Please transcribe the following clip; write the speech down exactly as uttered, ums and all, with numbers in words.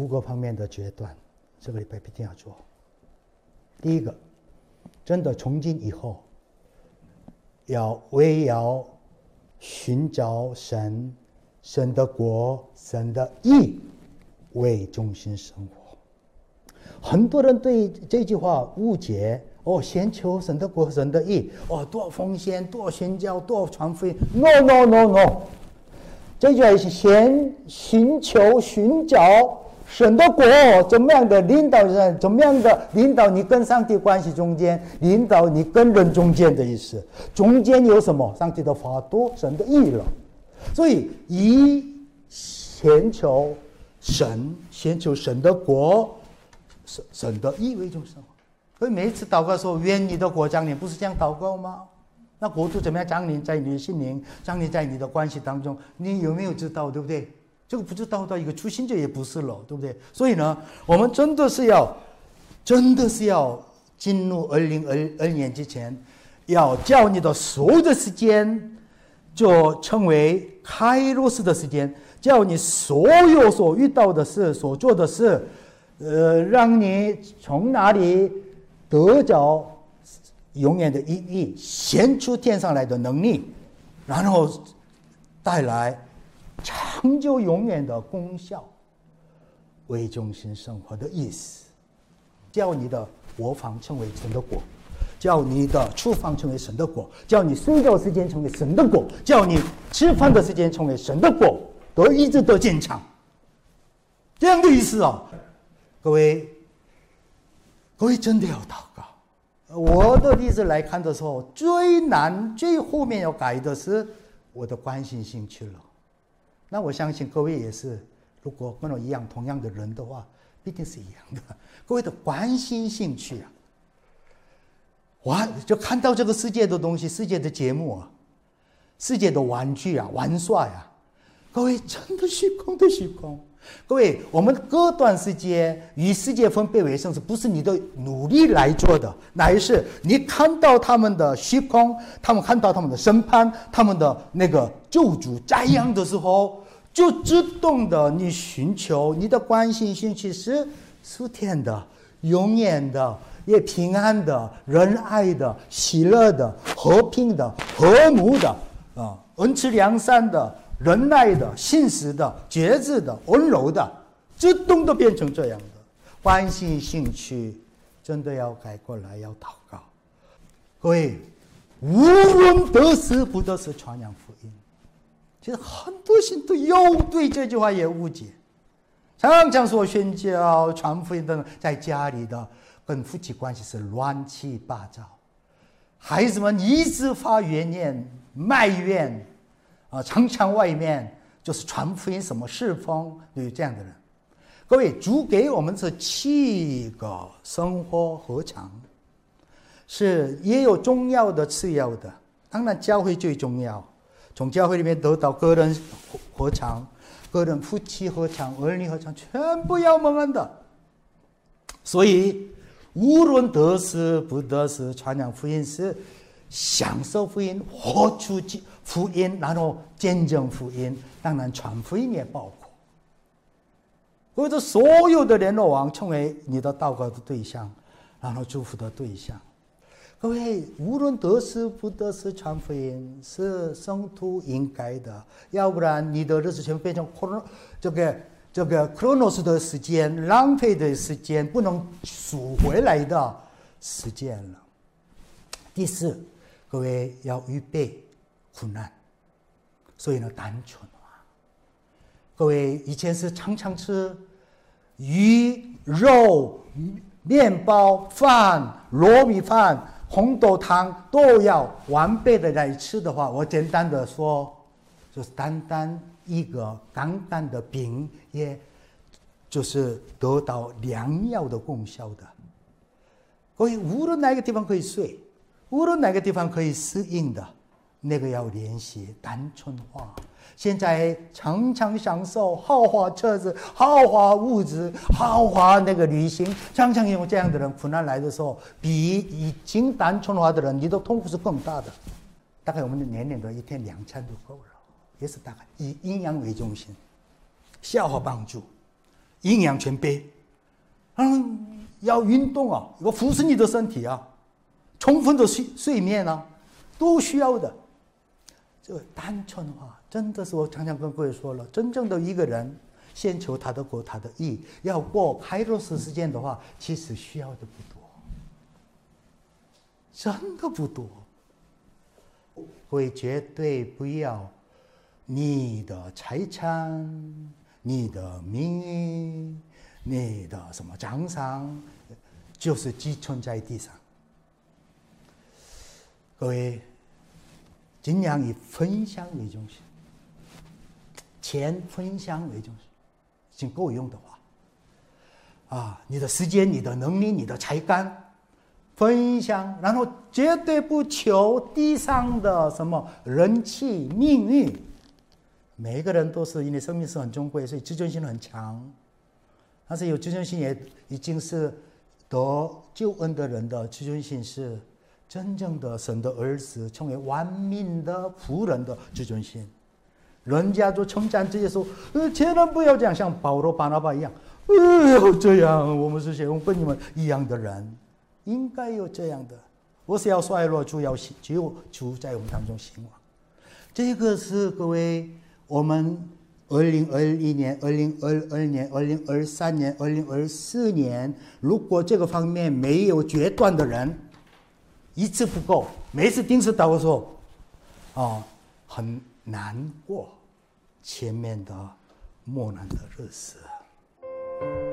五个方面的决断，这个礼拜一定要做。第一个，真的从今以后，要围绕寻找神、神的国、神的义为中心生活。很多人对这句话误解，哦，先求神的国、神的义，哦，多奉献、多宣教、多传福音。No no no no， 这句话是先寻求、寻找神的国，怎么样的领导人，怎么样的领导你跟上帝关系中间，领导你跟人中间的意思。中间有什么？上帝的法度、神的义了。所以以先求神、先求神的国、神神的义为中心。所以每一次祷告说愿你的国降临，不是这样祷告吗？那国度怎么样降临在你的心灵，降临在你的关系当中，你有没有知道？对不对？这个不知道到一个初心者也不是了，对不对？所以呢，我们真的是要真的是要进入二零二二年之前，要叫你的所有的时间就称为开罗斯的时间，叫你所有所遇到的事、所做的事，呃，让你从哪里得着永远的意义，显出天上来的能力，然后带来长久永远的功效，为中心生活的意思。叫你的国防成为神的国，叫你的厨房成为神的国，叫你睡觉时间成为神的国，叫你吃饭的时间成为神的国，都一直都坚强，这样的意思啊！各位，各位真的要祷告。我的例子来看的时候，最难、最后面要改的是我的关心兴趣了。那我相信各位也是，如果跟我一样同样的人的话，必定是一样的。各位的关心兴趣啊，哇，就看到这个世界的东西、世界的节目啊、世界的玩具啊、玩耍呀、啊，各位真的虚空的虚空。各位，我们各段世界与世界分别为圣，是不是你的努力来做的？乃是你看到他们的虚空，他们看到他们的审判，他们的那个救主这样的时候，就自动的你寻求你的关心兴趣是属天的、永远的、也平安的、仁爱的、喜乐的、和平的、和睦的啊，恩慈良善的、仁爱的、信实的、节制的、温柔的，自动的变成这样的。关心兴趣真的要改过来，要祷告。各位，无论得失不得失，传扬福音。其实很多信徒又对这句话也误解，常常说宣教、传福音等，在家里的跟夫妻关系是乱七八糟，孩子们一直发怨念、埋怨。啊，常常外面就是传福音、什么侍奉，有这样的人。各位，主给我们这七个生活合场，是也有重要的、次要的。当然，教会最重要，从教会里面得到个人合场、个人夫妻合场、儿女合场，全部要蒙恩的。所以，无论得失不得失，传扬福音是享受福音，活出福音，然后见证福音，当然传福音也包括。或者所有的联络网成为你的祷告的对象，然后祝福的对象。各位，无论得失不得失，传福音是圣徒应该的，要不然你的日子全部变成这个这个 Chronos 的时间，浪费的时间，不能赎回来的时间了。第四，各位要预备苦难，所以呢，单纯啊。各位以前是常常吃鱼、肉、面包、饭、糯米饭、红豆汤，都要完备的来吃的话，我简单的说，就是单单一个干干的饼，也就是得到良药的功效的。各位，无论哪个地方可以睡，无论哪个地方可以适应的，那个要练习单纯化。现在常常享受豪华车子、豪华物质、豪华那个旅行，常常有这样的人，苦难来的时候，比已经单纯化的人，你的痛苦是更大的。大概我们的年龄的一天两餐就够了，也是大概以营养为中心，消化帮助， 营养全备，嗯，要运动啊，要扶持你的身体啊，充分的睡睡眠啊，都需要的。这个单纯化，真的是我常常跟各位说了，真正的一个人，先求他的国，他的义，要过开罗斯时间的话，其实需要的不多，真的不多。各位绝对不要你的财产、你的名誉、你的什么奖赏，就是寄存在地上。各位尽量以分享为中心，钱分享为中心，已经够用的话，啊，你的时间、你的能力、你的才干分享，然后绝对不求地上的什么人气、名誉。每个人都是因为生命是很珍贵，所以自尊心很强。但是有自尊心也已经是得救恩的人的自尊心是真正的神的儿子，成为万民的仆人的自尊心。人家就称赞这些说，呃，千万不要这样，像保罗、巴拿巴一样，呃，要这样，我们是像跟你们一样的人，应该有这样的。我是要衰落，主要就主在我们当中兴旺。这个是各位，我们二零二一年、二零二二年、二零二三年、二零二四年，如果这个方面没有决断的人，一次不够，每次定时祷告说，啊，很难过前面的磨难的日子。